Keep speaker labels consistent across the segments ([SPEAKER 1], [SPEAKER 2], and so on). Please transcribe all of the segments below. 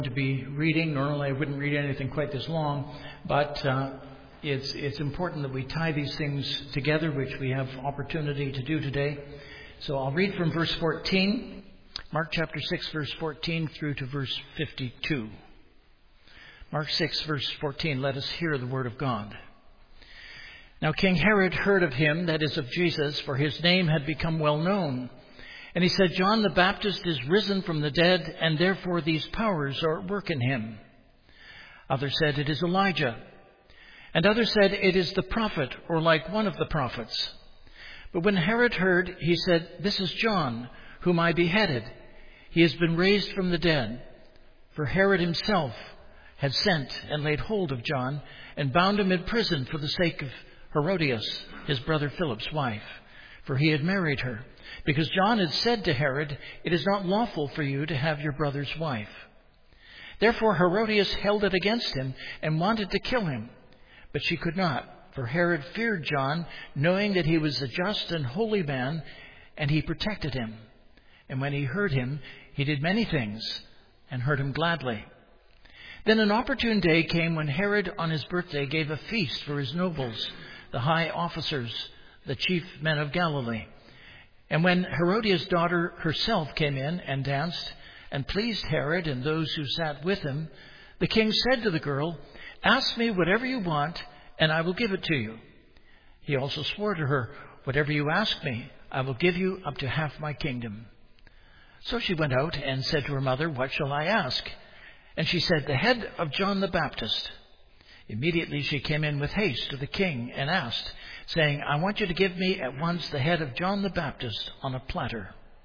[SPEAKER 1] to be reading. Normally I wouldn't read anything quite this long, but it's important that we tie these things together, which we have opportunity to do today. So I'll read from verse 14, Mark chapter 6, verse 14 through to verse 52. Mark 6, verse 14, let us hear the word of God. Now King Herod heard of him, that is of Jesus, for his name had become well known. And he said, John the Baptist is risen from the dead, and therefore these powers are at work in him. Others said, it is Elijah. And others said, it is the prophet, or like one of the prophets. But when Herod heard, he said, this is John, whom I beheaded. He has been raised from the dead. For Herod himself had sent and laid hold of John, and bound him in prison for the sake of Herodias, his brother Philip's wife. For he had married her, because John had said to Herod, it is not lawful for you to have your brother's wife. Therefore Herodias held it against him and wanted to kill him. But she could not, for Herod feared John, knowing that he was a just and holy man, and he protected him. And when he heard him, he did many things, and heard him gladly. Then an opportune day came when Herod on his birthday gave a feast for his nobles, the high officers, the chief men of Galilee. And when Herodias' daughter herself came in and danced and pleased Herod and those who sat with him, the king said to the girl, ask me whatever you want, and I will give it to you. He also swore to her, whatever you ask me, I will give you up to half my kingdom. So she went out and said to her mother, what shall I ask? And she said, the head of John the Baptist. Immediately she came in with haste to the king and asked, saying, I want you to give me at once the head of John the Baptist on a platter.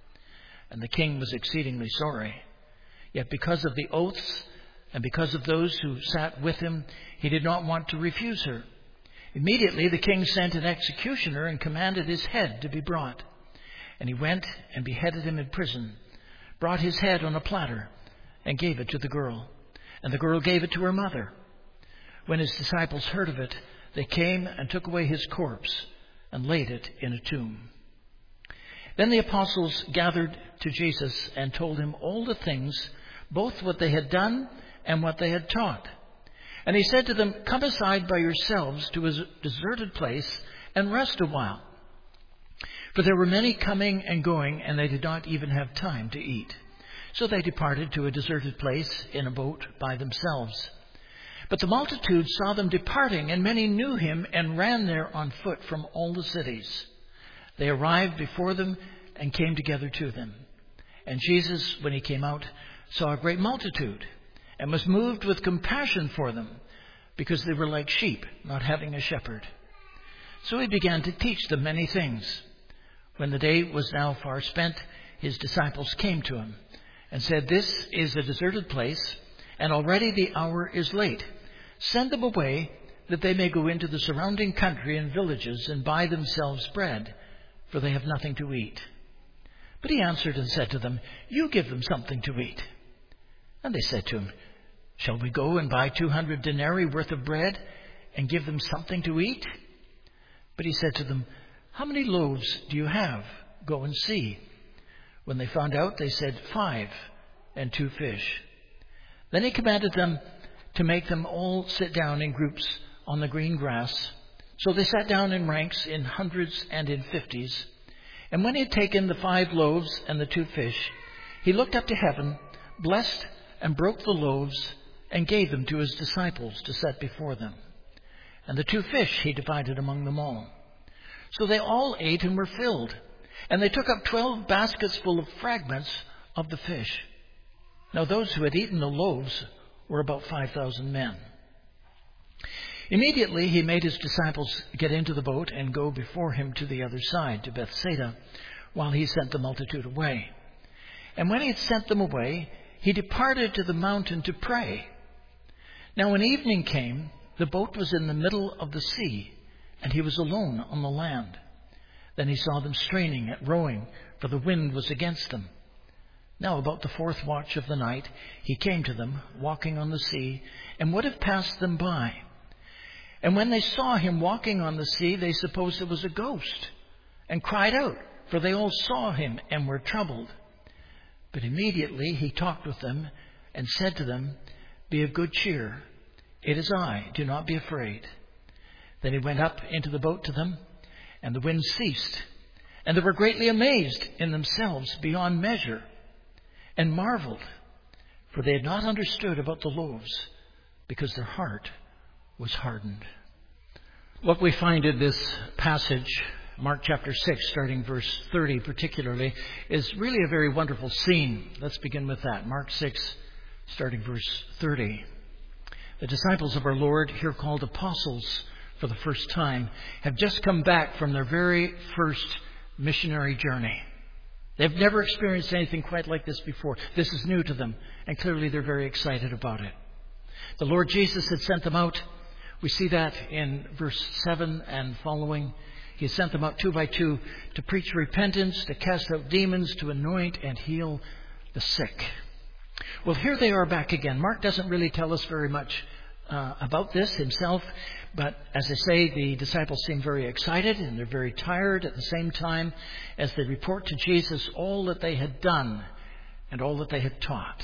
[SPEAKER 1] And the king was exceedingly sorry. Yet because of the oaths and because of those who sat with him, he did not want to refuse her. Immediately the king sent an executioner and commanded his head to be brought. And he went and beheaded him in prison, brought his head on a platter, and gave it to the girl. And the girl gave it to her mother. When his disciples heard of it, they came and took away his corpse and laid it in a tomb. Then the apostles gathered to Jesus and told him all the things, both what they had done and what they had taught. And he said to them, come aside by yourselves to a deserted place and rest a while. For there were many coming and going, and they did not even have time to eat. So they departed to a deserted place in a boat by themselves. But the multitude saw them departing, and many knew him and ran there on foot from all the cities. They arrived before them and came together to them. And Jesus, when he came out, saw a great multitude and was moved with compassion for them, because they were like sheep, not having a shepherd. So he began to teach them many things. When the day was now far spent, his disciples came to him and said, this is a deserted place, and already the hour is late. Send them away, that they may go into the surrounding country and villages and buy themselves bread, for they have nothing to eat. But he answered and said to them, you give them something to eat. And they said to him, shall we go and buy 200 denarii worth of bread and give them something to eat? But he said to them, how many loaves do you have? Go and see. When they found out, they said, 5 and 2 fish. Then he commanded them to make them all sit down in groups on the green grass. So they sat down in ranks in hundreds and in 50s. And when he had taken the 5 loaves and the 2 fish, he looked up to heaven, blessed and broke the loaves, and gave them to his disciples to set before them. And the 2 fish he divided among them all. So they all ate and were filled. And they took up 12 baskets full of fragments of the fish. Now those who had eaten the loaves were about 5,000 men. Immediately he made his disciples get into the boat and go before him to the other side, to Bethsaida, while he sent the multitude away. And when he had sent them away, he departed to the mountain to pray. Now when evening came, the boat was in the middle of the sea, and he was alone on the land. Then he saw them straining at rowing, for the wind was against them. Now about the 4th watch of the night, he came to them, walking on the sea, and would have passed them by. And when they saw him walking on the sea, they supposed it was a ghost, and cried out, for they all saw him and were troubled. But immediately he talked with them and said to them, "Be of good cheer. It is I. Do not be afraid." Then he went up into the boat to them, and the wind ceased. And they were greatly amazed in themselves beyond measure, and marveled, for they had not understood about the loaves, because their heart was hardened. What we find in this passage, Mark chapter 6, starting verse 30 particularly, is really a very wonderful scene. Let's begin with that. Mark 6, starting verse 30. The disciples of our Lord, here called apostles for the first time, have just come back from their very first missionary journey. They've never experienced anything quite like this before. This is new to them, and clearly they're very excited about it. The Lord Jesus had sent them out. We see that in verse 7 and following. He sent them out 2 by 2 to preach repentance, to cast out demons, to anoint and heal the sick. Well, here they are back again. Mark doesn't really tell us very much about this himself, but as I say, the disciples seem very excited and they're very tired at the same time as they report to Jesus all that they had done and all that they had taught.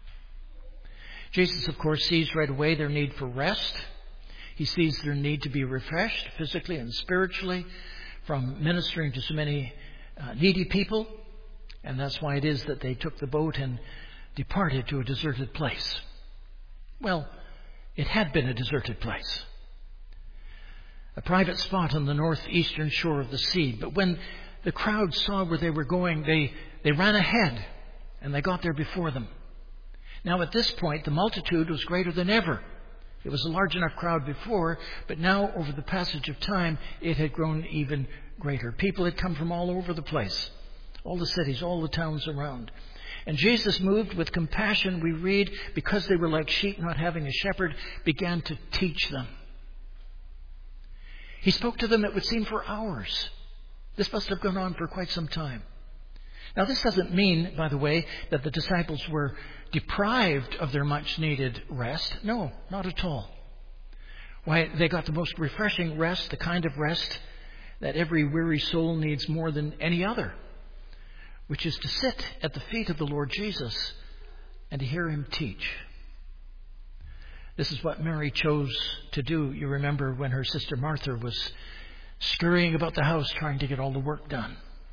[SPEAKER 1] Jesus, of course, sees right away their need for rest. He sees their need to be refreshed physically and spiritually from ministering to so many needy people, and that's why it is that they took the boat and departed to a deserted place. Well, it had been a deserted place, a private spot on the northeastern shore of the sea. But when the crowd saw where they were going, they ran ahead and they got there before them. Now at this point, the multitude was greater than ever. It was a large enough crowd before, but now over the passage of time, it had grown even greater. People had come from all over the place, all the cities, all the towns around. And Jesus, moved with compassion, we read, because they were like sheep not having a shepherd, began to teach them. He spoke to them, it would seem, for hours. This must have gone on for quite some time. Now, this doesn't mean, by the way, that the disciples were deprived of their much-needed rest. No, not at all. Why, they got the most refreshing rest, the kind of rest that every weary soul needs more than any other, which is to sit at the feet of the Lord Jesus and to hear him teach. This is what Mary chose to do. You remember when her sister Martha was scurrying about the house trying to get all the work done.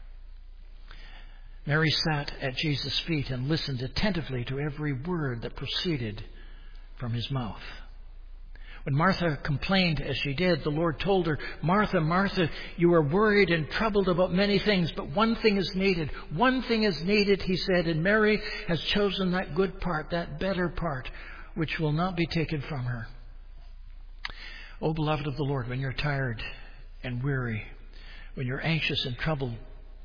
[SPEAKER 1] Mary sat at Jesus' feet and listened attentively to every word that proceeded from his mouth. When Martha complained, as she did, the Lord told her, "Martha, Martha, you are worried and troubled about many things, but one thing is needed. One thing is needed," he said, "and Mary has chosen that good part, that better part, which will not be taken from her." Oh, beloved of the Lord, when you're tired and weary, when you're anxious and troubled,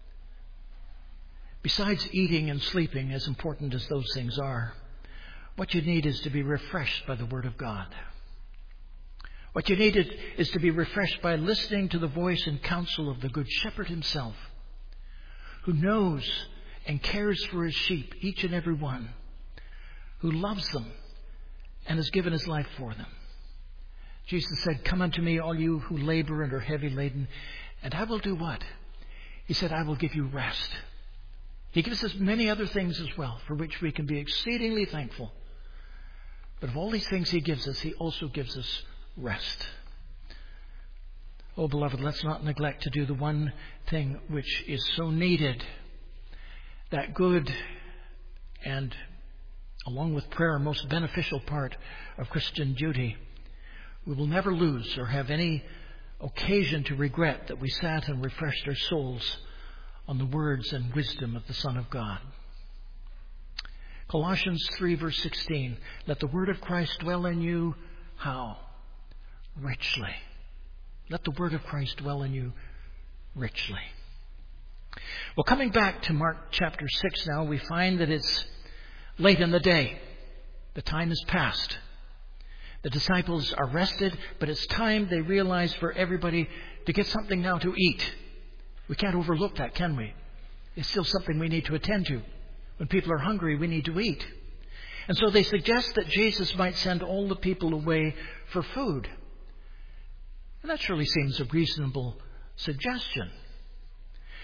[SPEAKER 1] besides eating and sleeping, as important as those things are, what you need is to be refreshed by the Word of God. What you need is to be refreshed by listening to the voice and counsel of the Good Shepherd himself, who knows and cares for his sheep, each and every one, who loves them and has given his life for them. Jesus said, "Come unto me, all you who labor and are heavy laden, and I will do what?" He said, "I will give you rest." He gives us many other things as well, for which we can be exceedingly thankful. But of all these things he gives us, he also gives us rest. Oh, beloved, let's not neglect to do the one thing which is so needed, that good and, along with prayer, most beneficial part of Christian duty. We will never lose or have any occasion to regret that we sat and refreshed our souls on the words and wisdom of the Son of God. Colossians 3 verse 16, "Let the word of Christ dwell in you," how? Richly. Let the word of Christ dwell in you richly. Well, coming back to Mark chapter 6 now, we find that it's late in the day. The time is past. The disciples are rested, but it's time, they realize, for everybody to get something now to eat. We can't overlook that, can we? It's still something we need to attend to. When people are hungry, we need to eat. And so they suggest that Jesus might send all the people away for food. And that surely seems a reasonable suggestion.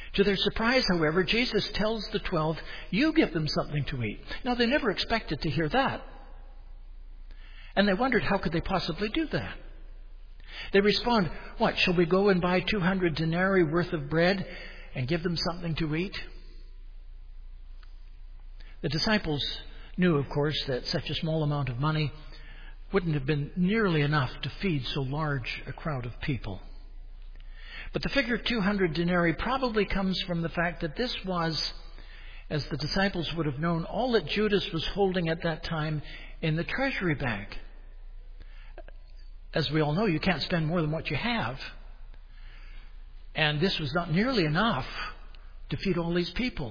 [SPEAKER 1] To their surprise, however, Jesus tells the 12, you give them something to eat. Now, they never expected to hear that. And they wondered, how could they possibly do that? They respond, what, shall we go and buy 200 denarii worth of bread and give them something to eat? The disciples knew, of course, that such a small amount of money wouldn't have been nearly enough to feed so large a crowd of people. But the figure 200 denarii probably comes from the fact that this was, as the disciples would have known, all that Judas was holding at that time in the treasury bag. As we all know, you can't spend more than what you have. And this was not nearly enough to feed all these people.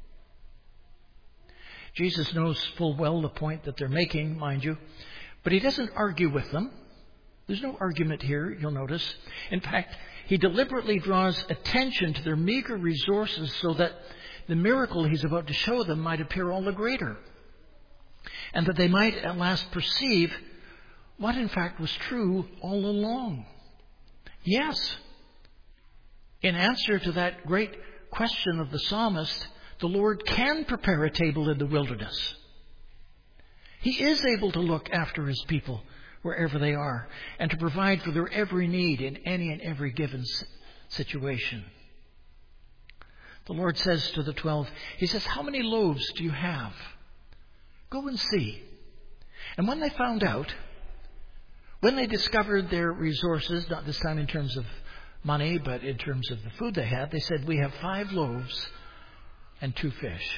[SPEAKER 1] Jesus knows full well the point that they're making, mind you, but he doesn't argue with them. There's no argument here, you'll notice. In fact, he deliberately draws attention to their meager resources so that the miracle he's about to show them might appear all the greater, and that they might at last perceive what in fact was true all along. Yes, in answer to that great question of the psalmist, the Lord can prepare a table in the wilderness. He is able to look after his people wherever they are and to provide for their every need in any and every given situation. The Lord says to the 12, he says, how many loaves do you have? Go and see. And when they found out, when they discovered their resources, not this time in terms of money, but in terms of the food they had, they said, we have 5 loaves and 2 fish.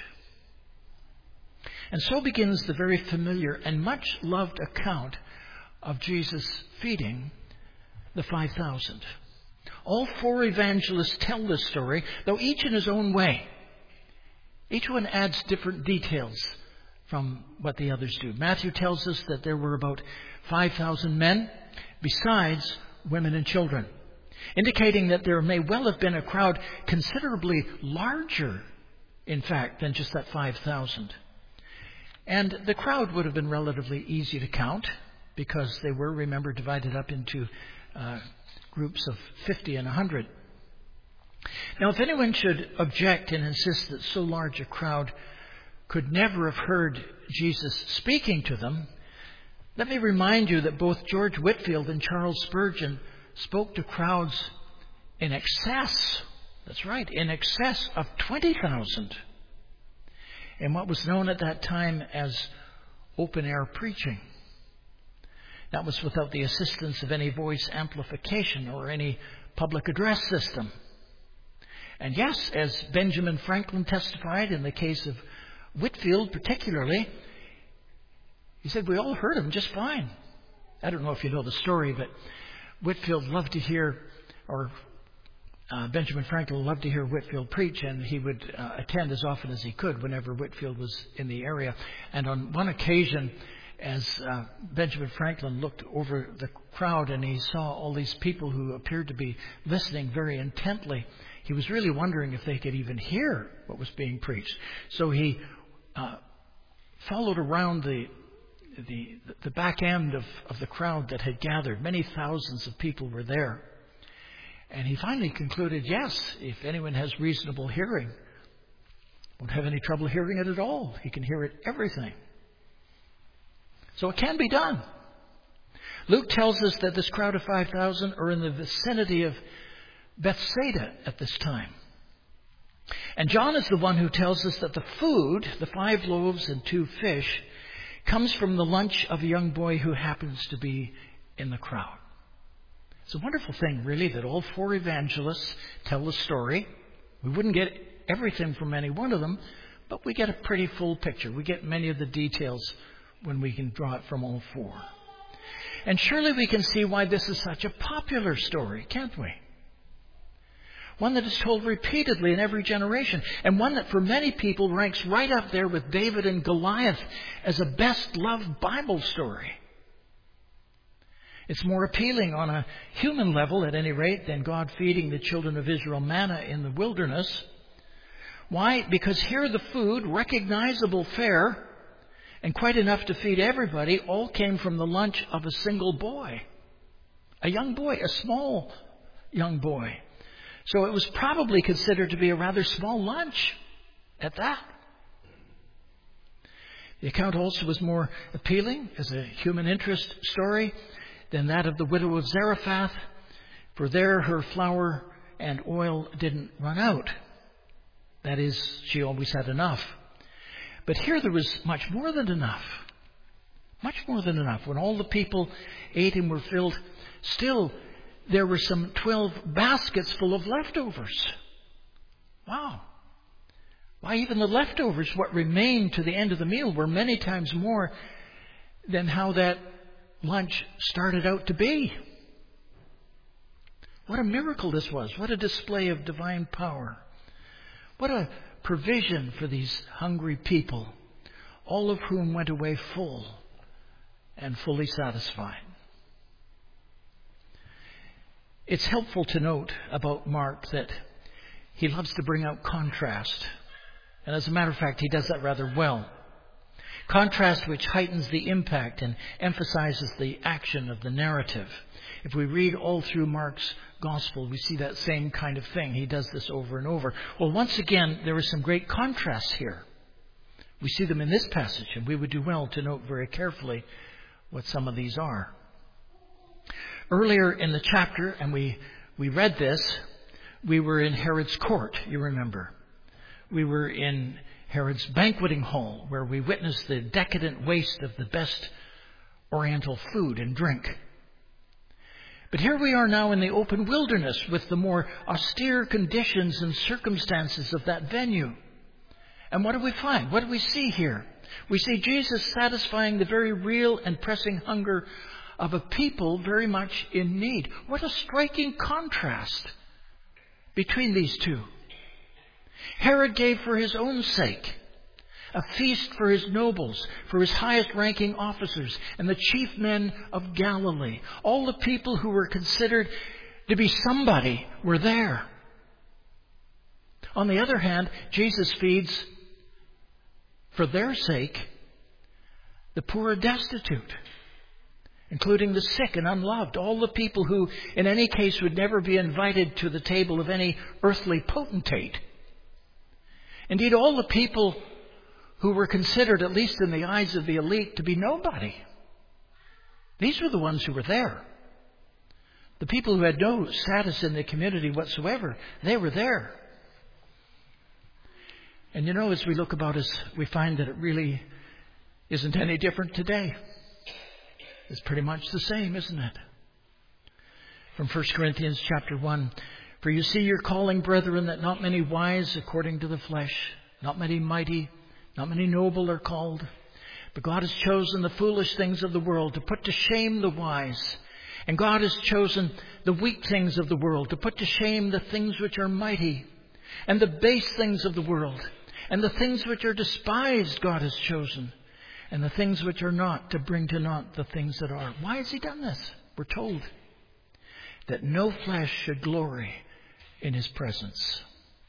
[SPEAKER 1] And so begins the very familiar and much loved account of Jesus feeding the 5,000. All 4 evangelists tell this story, though each in his own way. Each one adds different details from what the others do. Matthew tells us that there were about 5,000 men, besides women and children, indicating that there may well have been a crowd considerably larger, in fact, than just that 5,000. And the crowd would have been relatively easy to count because they were, remember, divided up into groups of 50 and 100. Now, if anyone should object and insist that so large a crowd could never have heard Jesus speaking to them, let me remind you that both George Whitefield and Charles Spurgeon spoke to crowds in excess, that's right, in excess of 20,000 in what was known at that time as open-air preaching. That was without the assistance of any voice amplification or any public address system. And yes, as Benjamin Franklin testified in the case of Whitefield particularly, he said, we all heard him just fine. I don't know if you know the story, but Whitefield loved to hear, or Benjamin Franklin loved to hear Whitefield preach, and he would attend as often as he could whenever Whitefield was in the area. And on one occasion, as Benjamin Franklin looked over the crowd and he saw all these people who appeared to be listening very intently, he was really wondering if they could even hear what was being preached. So he followed around the back end of the crowd that had gathered. Many thousands of people were there. And he finally concluded, yes, if anyone has reasonable hearing, won't have any trouble hearing it at all. He can hear it everything. So it can be done. Luke tells us that this crowd of 5,000 are in the vicinity of Bethsaida at this time. And John is the one who tells us that the food, the 5 loaves and 2 fish, comes from the lunch of a young boy who happens to be in the crowd. It's a wonderful thing, really, that all 4 evangelists tell the story. We wouldn't get everything from any one of them, but we get a pretty full picture. We get many of the details when we can draw it from all 4. And surely we can see why this is such a popular story, can't we? One that is told repeatedly in every generation, and one that for many people ranks right up there with David and Goliath as a best-loved Bible story. It's more appealing on a human level, at any rate, than God feeding the children of Israel manna in the wilderness. Why? Because here the food, recognizable fare, and quite enough to feed everybody, all came from the lunch of a single boy. A young boy, a small young boy. So it was probably considered to be a rather small lunch at that. The account also was more appealing as a human interest story than that of the widow of Zarephath, for there her flour and oil didn't run out. That is, she always had enough. But here there was much more than enough. Much more than enough. When all the people ate and were filled, still there were some 12 baskets full of leftovers. Wow. Why, even the leftovers, what remained to the end of the meal, were many times more than how that lunch started out to be. What a miracle this was. What a display of divine power. What a provision for these hungry people, all of whom went away full and fully satisfied. It's helpful to note about Mark that he loves to bring out contrast. And as a matter of fact, he does that rather well. Contrast which heightens the impact and emphasizes the action of the narrative. If we read all through Mark's gospel, we see that same kind of thing. He does this over and over. Well, once again, there are some great contrasts here. We see them in this passage, and we would do well to note very carefully what some of these are. Earlier in the chapter, and we read this, we were in Herod's court, you remember. We were in Herod's banqueting hall, where we witnessed the decadent waste of the best Oriental food and drink. But here we are now in the open wilderness with the more austere conditions and circumstances of that venue. And what do we find? What do we see here? We see Jesus satisfying the very real and pressing hunger of a people very much in need. What a striking contrast between these two. Herod gave for his own sake a feast for his nobles, for his highest ranking officers, and the chief men of Galilee. All the people who were considered to be somebody were there. On the other hand, Jesus feeds, for their sake, the poor and destitute, including the sick and unloved, all the people who, in any case, would never be invited to the table of any earthly potentate. Indeed, all the people who were considered, at least in the eyes of the elite, to be nobody. These were the ones who were there. The people who had no status in the community whatsoever, they were there. And you know, as we look about us, we find that it really isn't any different today. It's pretty much the same, isn't it? From 1 Corinthians chapter 1. For you see your calling, brethren, that not many wise according to the flesh, not many mighty, not many noble are called. But God has chosen the foolish things of the world to put to shame the wise. And God has chosen the weak things of the world to put to shame the things which are mighty. And the base things of the world. And the things which are despised God has chosen. And the things which are not, to bring to naught the things that are. Why has He done this? We're told that no flesh should glory in His presence.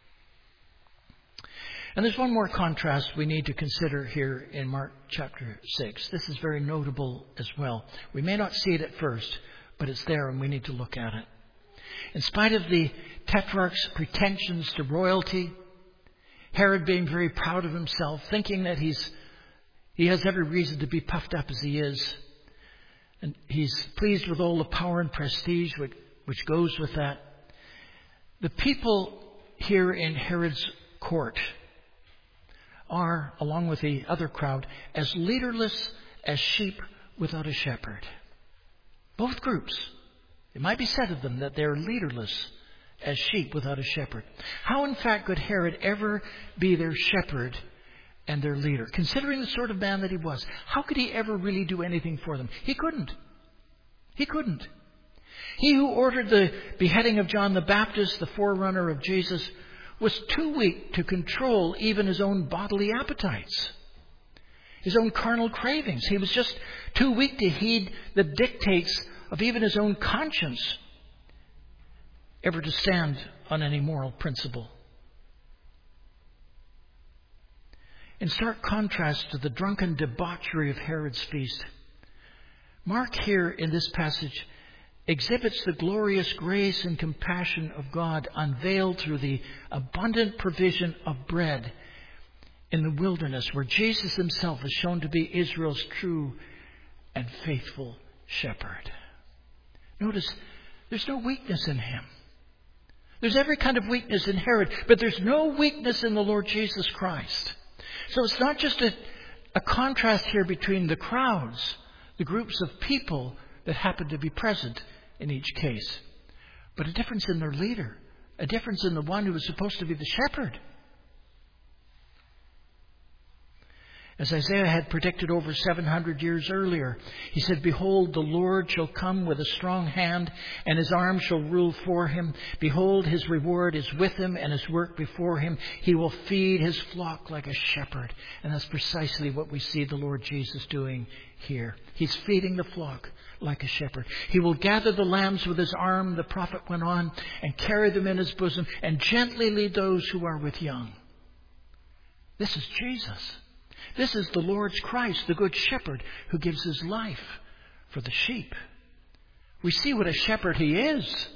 [SPEAKER 1] And there's one more contrast we need to consider here in Mark chapter 6. This is very notable as well. We may not see it at first, but it's there and we need to look at it. In spite of the tetrarch's pretensions to royalty, Herod being very proud of himself, thinking that he has every reason to be puffed up as he is, and he's pleased with all the power and prestige which goes with that. The people here in Herod's court are, along with the other crowd, as leaderless as sheep without a shepherd. Both groups. It might be said of them that they're leaderless as sheep without a shepherd. How, in fact, could Herod ever be their shepherd and their leader? Considering the sort of man that he was, how could he ever really do anything for them? He couldn't. He couldn't. He who ordered the beheading of John the Baptist, the forerunner of Jesus, was too weak to control even his own bodily appetites, his own carnal cravings. He was just too weak to heed the dictates of even his own conscience, ever to stand on any moral principle. In stark contrast to the drunken debauchery of Herod's feast, Mark here in this passage exhibits the glorious grace and compassion of God unveiled through the abundant provision of bread in the wilderness, where Jesus himself is shown to be Israel's true and faithful shepherd. Notice, there's no weakness in him. There's every kind of weakness in Herod, but there's no weakness in the Lord Jesus Christ. So it's not just a contrast here between the crowds, the groups of people that happen to be present in each case, but a difference in their leader, a difference in the one who was supposed to be the shepherd. As Isaiah had predicted over 700 years earlier, he said, "Behold, the Lord shall come with a strong hand, and his arm shall rule for him. Behold, his reward is with him, and his work before him. He will feed his flock like a shepherd." And that's precisely what we see the Lord Jesus doing here. He's feeding the flock like a shepherd. He will gather the lambs with his arm, the prophet went on, and carry them in his bosom, and gently lead those who are with young. This is Jesus. This is the Lord's Christ, the Good Shepherd, who gives his life for the sheep. We see what a shepherd he is.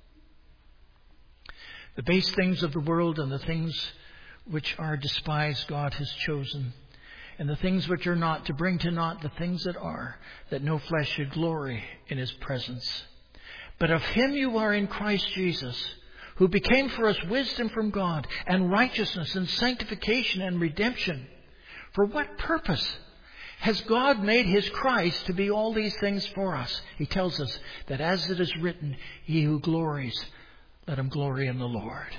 [SPEAKER 1] The base things of the world and the things which are despised God has chosen, and the things which are not, to bring to naught the things that are, that no flesh should glory in his presence. But of him you are in Christ Jesus, who became for us wisdom from God, and righteousness, and sanctification, and redemption. For what purpose has God made his Christ to be all these things for us? He tells us that as it is written, "He who glories, let him glory in the Lord."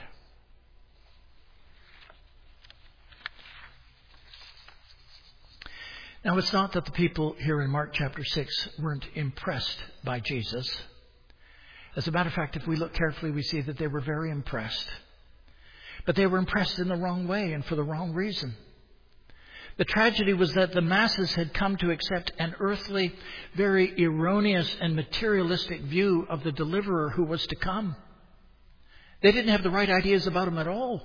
[SPEAKER 1] Now, it's not that the people here in Mark chapter 6 weren't impressed by Jesus. As a matter of fact, if we look carefully, we see that they were very impressed. But they were impressed in the wrong way and for the wrong reason. The tragedy was that the masses had come to accept an earthly, very erroneous and materialistic view of the deliverer who was to come. They didn't have the right ideas about him at all.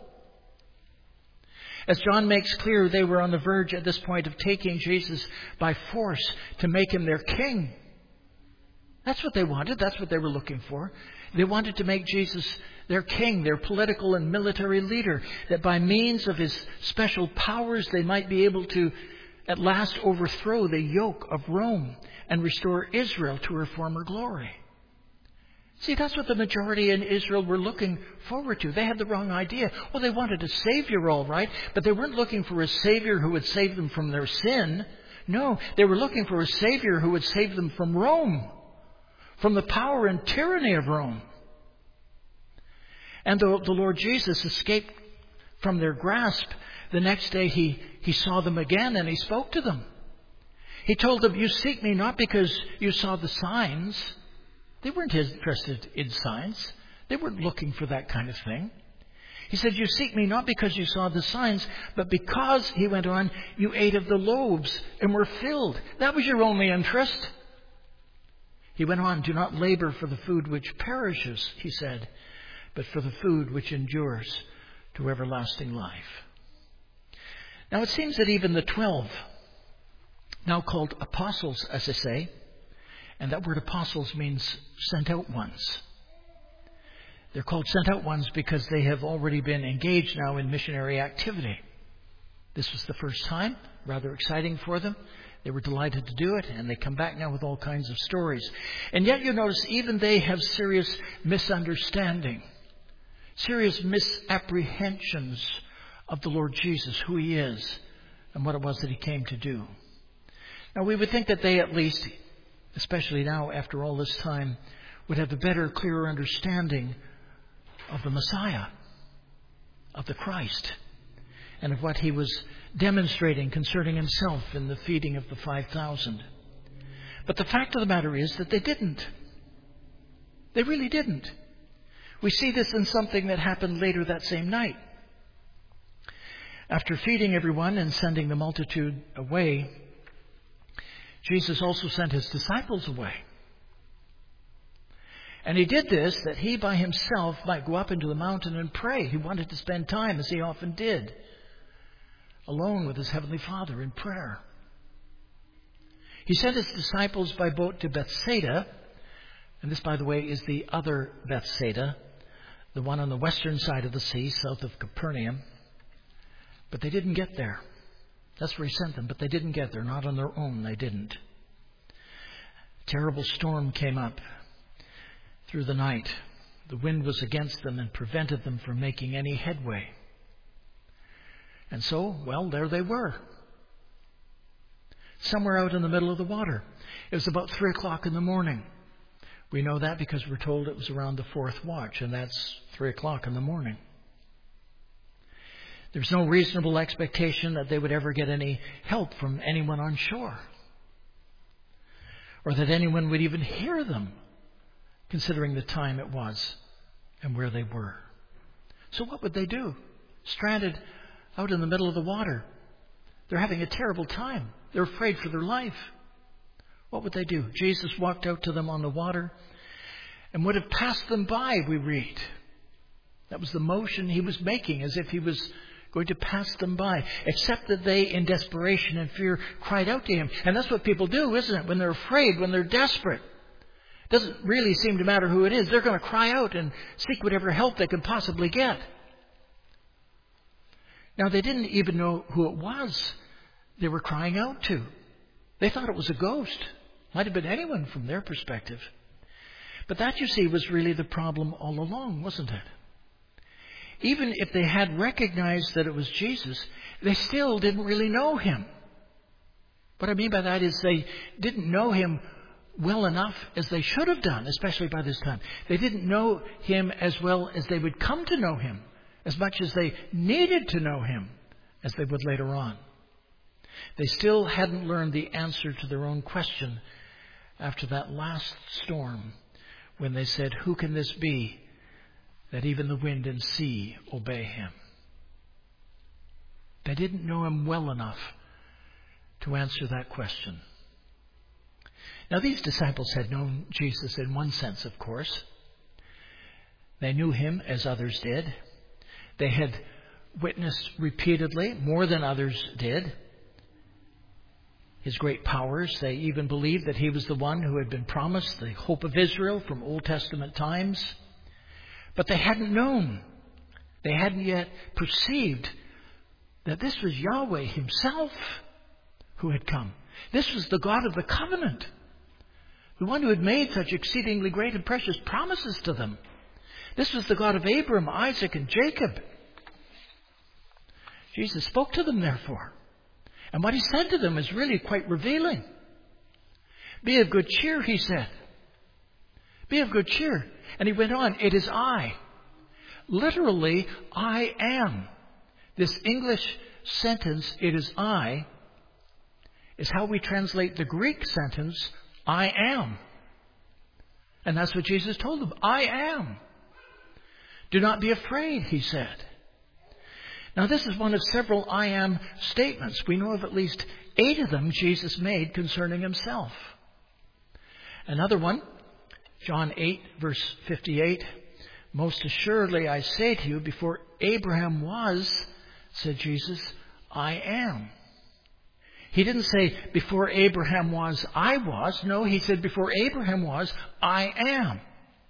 [SPEAKER 1] As John makes clear, they were on the verge at this point of taking Jesus by force to make him their king. That's what they wanted. That's what they were looking for. They wanted to make Jesus their king, their political and military leader, that by means of his special powers they might be able to at last overthrow the yoke of Rome and restore Israel to her former glory. See, that's what the majority in Israel were looking forward to. They had the wrong idea. Well, they wanted a Savior, all right, but they weren't looking for a Savior who would save them from their sin. No, they were looking for a Savior who would save them from Rome, from the power and tyranny of Rome. And though the Lord Jesus escaped from their grasp, the next day he saw them again and he spoke to them. He told them, "You seek me not because you saw the signs." They weren't interested in signs. They weren't looking for that kind of thing. He said, "You seek me not because you saw the signs, but because," he went on, "you ate of the loaves and were filled." That was your only interest. He went on, "Do not labor for the food which perishes," he said, "but for the food which endures to everlasting life." Now it seems that even the 12, now called apostles, as I say, and that word apostles means sent out ones. They're called sent out ones because they have already been engaged now in missionary activity. This was the first time, rather exciting for them. They were delighted to do it, and they come back now with all kinds of stories. And yet you notice even they have serious misunderstanding, serious misapprehensions of the Lord Jesus, who he is, and what it was that he came to do. Now we would think that they at least, especially now after all this time, would have a better, clearer understanding of the Messiah, of the Christ, and of what he was demonstrating concerning himself in the feeding of the 5,000. But the fact of the matter is that they didn't. They really didn't. We see this in something that happened later that same night. After feeding everyone and sending the multitude away, Jesus also sent his disciples away. And he did this that he by himself might go up into the mountain and pray. He wanted to spend time, as he often did, alone with his heavenly Father in prayer. He sent his disciples by boat to Bethsaida, And this, by the way, is the other Bethsaida, the one on the western side of the sea, south of Capernaum. But they didn't get there. That's where he sent them, but they didn't get there. Not on their own, they didn't. A terrible storm came up through the night. The wind was against them and prevented them from making any headway. And so, well, there they were. Somewhere out in the middle of the water. It was about 3 o'clock in the morning. We know that because we're told it was around the 4th watch, and that's 3 o'clock in the morning. There's no reasonable expectation that they would ever get any help from anyone on shore, or that anyone would even hear them, considering the time it was and where they were. So what would they do? Stranded out in the middle of the water. They're having a terrible time. They're afraid for their life. What would they do? Jesus walked out to them on the water and would have passed them by, we read. That was the motion he was making, as if he was going to pass them by, except that they, in desperation and fear, cried out to him. And that's what people do, isn't it? When they're afraid, when they're desperate. It doesn't really seem to matter who it is. They're going to cry out and seek whatever help they can possibly get. Now, they didn't even know who it was they were crying out to. They thought it was a ghost. Might have been anyone from their perspective. But that, you see, was really the problem all along, wasn't it? Even if they had recognized that it was Jesus, they still didn't really know him. What I mean by that is they didn't know him well enough as they should have done, especially by this time. They didn't know him as well as they would come to know him, as much as they needed to know him as they would later on. They still hadn't learned the answer to their own question after that last storm, when they said, "Who can this be that even the wind and sea obey him?" They didn't know him well enough to answer that question. Now, these disciples had known Jesus in one sense, of course. They knew him as others did. They had witnessed repeatedly, more than others did, his great powers. They even believed that he was the one who had been promised the hope of Israel from Old Testament times. But they hadn't known, they hadn't yet perceived that this was Yahweh himself who had come. This was the God of the covenant, the one who had made such exceedingly great and precious promises to them. This was the God of Abraham, Isaac, and Jacob. Jesus spoke to them, therefore. And what he said to them is really quite revealing. "Be of good cheer," he said. "Be of good cheer." And he went on, "It is I." Literally, "I am." This English sentence, "it is I," is how we translate the Greek sentence, "I am." And that's what Jesus told them. "I am. Do not be afraid," he said. Now, this is one of several "I am" statements. We know of at least 8 of them Jesus made concerning himself. Another one, John 8, verse 58, "Most assuredly I say to you, before Abraham was," said Jesus, "I am." He didn't say, "Before Abraham was, I was." No, he said, "Before Abraham was, I am."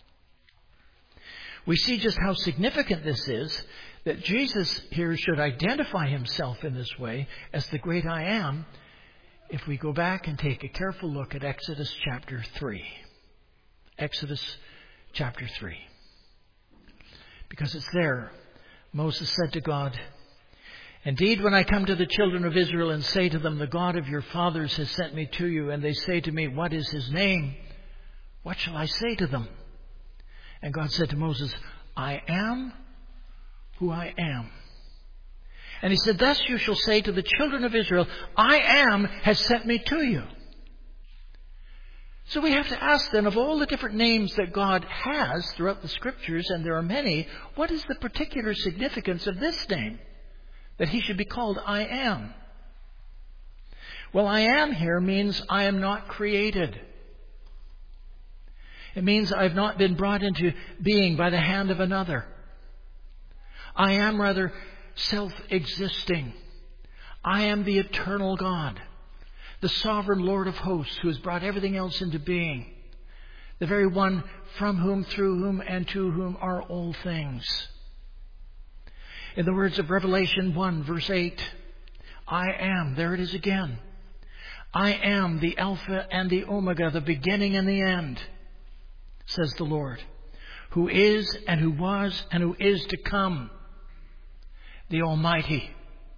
[SPEAKER 1] We see just how significant this is, that Jesus here should identify himself in this way as the great I am, if we go back and take a careful look at Exodus chapter 3. Exodus chapter 3. Because it's there, Moses said to God, "Indeed, when I come to the children of Israel and say to them, 'The God of your fathers has sent me to you,' and they say to me, 'What is his name?' what shall I say to them?" And God said to Moses, "I am who I am." And he said, "Thus you shall say to the children of Israel, 'I am has sent me to you.'" So we have to ask then, of all the different names that God has throughout the Scriptures, and there are many, what is the particular significance of this name, that he should be called I am? Well, I am here means I am not created. It means I've not been brought into being by the hand of another. I am rather self-existing. I am the eternal God, the sovereign Lord of hosts, who has brought everything else into being. the very one from whom, through whom, and to whom are all things. In the words of Revelation 1, verse 8, I am, there it is again. I am the Alpha and the Omega, the beginning and the end, says the Lord, who is and who was and who is to come, the Almighty.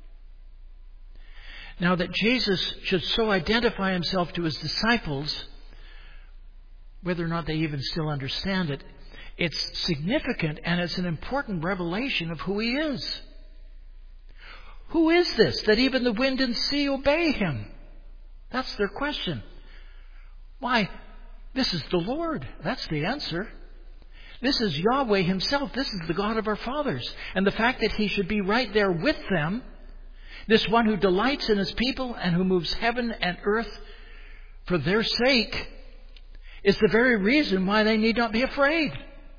[SPEAKER 1] Now that Jesus should so identify himself to his disciples, whether or not they even still understand it, it's significant and it's an important revelation of who he is. Who is this that even the wind and sea obey him? That's their question. Why, this is the Lord. That's the answer. This is Yahweh himself. This is the God of our fathers. And the fact that he should be right there with them, this one who delights in his people and who moves heaven and earth for their sake, is the very reason why they need not be afraid.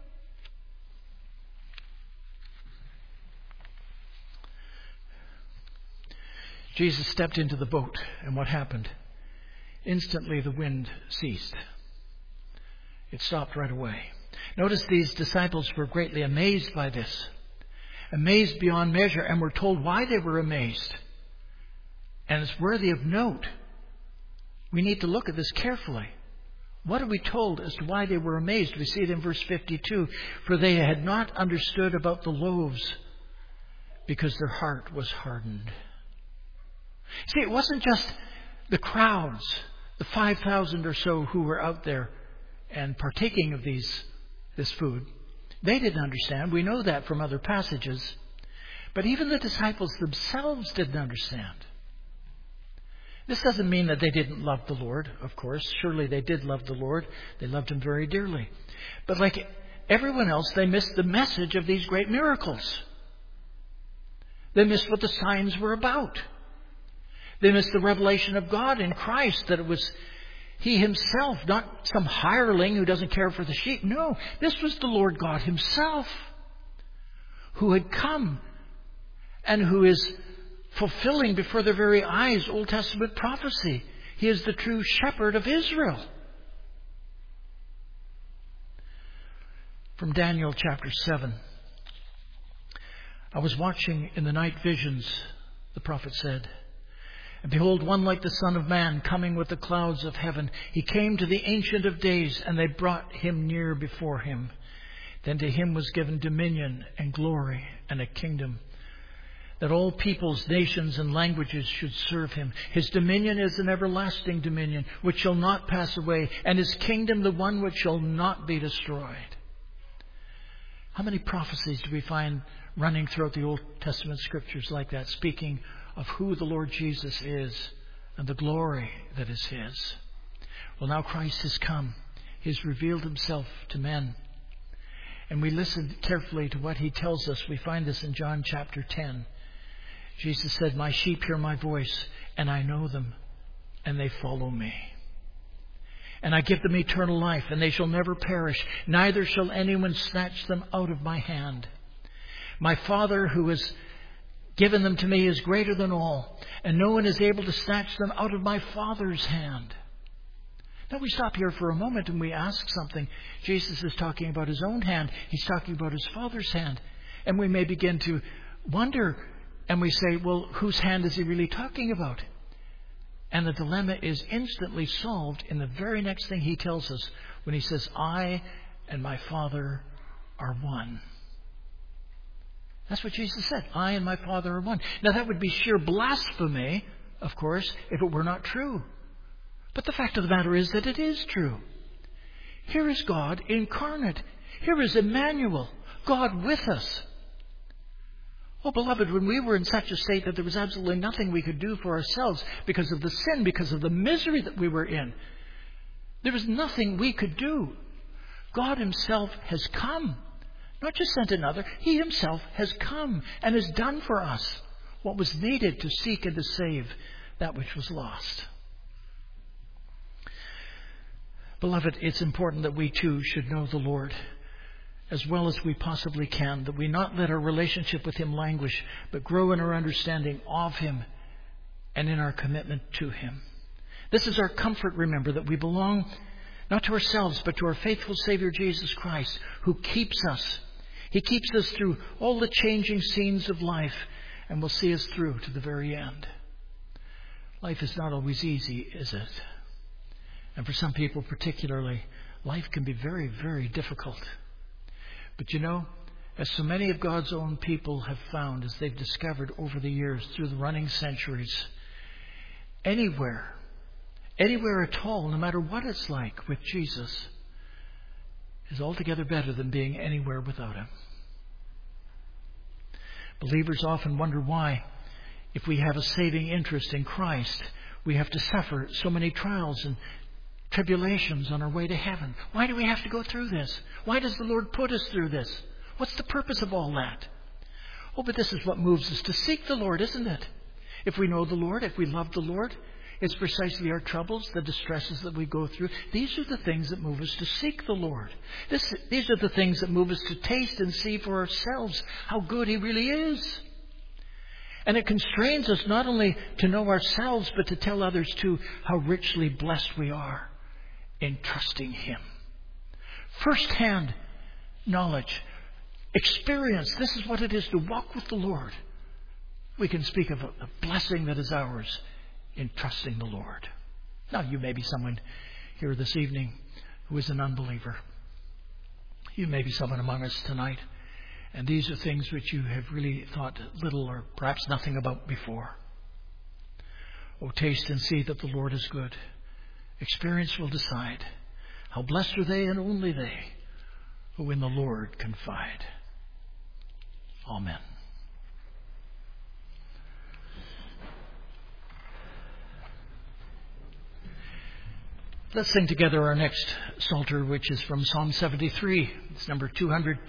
[SPEAKER 1] Jesus stepped into the boat, and what happened? Instantly the wind ceased. It stopped right away. Notice these disciples were greatly amazed by this. Amazed beyond measure, and we're told why they were amazed. And it's worthy of note. We need to look at this carefully. What are we told as to why they were amazed? We see it in verse 52. For they had not understood about the loaves, because their heart was hardened. See, it wasn't just the crowds, the 5,000 or so who were out there and partaking of this food. They didn't understand. We know that from other passages. But even the disciples themselves didn't understand. This doesn't mean that they didn't love the Lord, of course. Surely they did love the Lord. They loved him very dearly. But like everyone else, they missed the message of these great miracles. They missed what the signs were about. They missed the revelation of God in Christ, that it was he himself, not some hireling who doesn't care for the sheep. No, this was the Lord God himself who had come and who is fulfilling before their very eyes Old Testament prophecy. He is the true shepherd of Israel. From Daniel chapter 7. I was watching in the night visions, the prophet said, and behold, one like the Son of Man coming with the clouds of heaven. He came to the Ancient of Days, and they brought him near before him. Then to him was given dominion and glory and a kingdom, that all peoples, nations, and languages should serve him. His dominion is an everlasting dominion, which shall not pass away, and his kingdom the one which shall not be destroyed. How many prophecies do we find running throughout the Old Testament scriptures like that, speaking of who the Lord Jesus is and the glory that is his? Well, now Christ has come. He has revealed himself to men. And we listen carefully to what he tells us. We find this in John chapter 10. Jesus said, my sheep hear my voice, and I know them, and they follow me. And I give them eternal life, and they shall never perish, neither shall anyone snatch them out of my hand. My Father who has given them to me is greater than all, and no one is able to snatch them out of my Father's hand. Now we stop here for a moment and we ask something. Jesus is talking about his own hand. He's talking about his Father's hand. And we may begin to wonder, and we say, well, whose hand is he really talking about? And the dilemma is instantly solved in the very next thing he tells us when he says, I and my Father are one. That's what Jesus said. I and my Father are one. Now that would be sheer blasphemy, of course, if it were not true. But the fact of the matter is that it is true. Here is God incarnate. Here is Emmanuel, God with us. Oh, beloved, when we were in such a state that there was absolutely nothing we could do for ourselves because of the sin, because of the misery that we were in, there was nothing we could do. God himself has come. Not just sent another, he himself has come and has done for us what was needed to seek and to save that which was lost. Beloved, it's important that we too should know the Lord as well as we possibly can, that we not let our relationship with him languish, but grow in our understanding of him and in our commitment to him. This is our comfort, remember, that we belong, Not to ourselves, but to our faithful Savior Jesus Christ, who keeps us. He keeps us through all the changing scenes of life and will see us through to the very end. Life is not always easy, is it? And for some people particularly, life can be very, very difficult. But you know, as so many of God's own people have found, as they've discovered over the years, through the running centuries, anywhere at all, no matter what it's like with Jesus, is altogether better than being anywhere without Him. Believers often wonder why, if we have a saving interest in Christ, we have to suffer so many trials and tribulations on our way to heaven. Why do we have to go through this? Why does the Lord put us through this? What's the purpose of all that? Oh, but this is what moves us to seek the Lord, isn't it? If we know the Lord, if we love the Lord, it's precisely our troubles, the distresses that we go through. These are the things that move us to seek the Lord. These are the things that move us to taste and see for ourselves how good He really is. And it constrains us not only to know ourselves, but to tell others too how richly blessed we are in trusting Him. First-hand knowledge, experience. This is what it is to walk with the Lord. We can speak of a blessing that is ours in trusting the Lord. Now, you may be someone here this evening who is an unbeliever. You may be someone among us tonight, and these are things which you have really thought little or perhaps nothing about before. Oh, taste and see that the Lord is good. Experience will decide. How blessed are they, and only they, who in the Lord confide. Amen. Let's sing together our next Psalter, which is from Psalm 73. It's number 200.